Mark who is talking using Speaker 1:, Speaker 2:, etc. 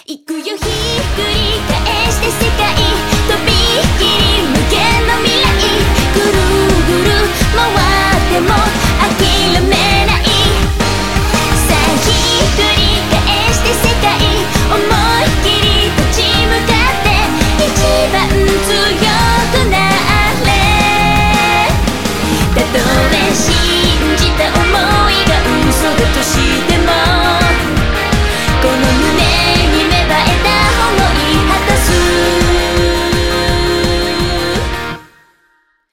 Speaker 1: 行くよひっくり返して世界とびきり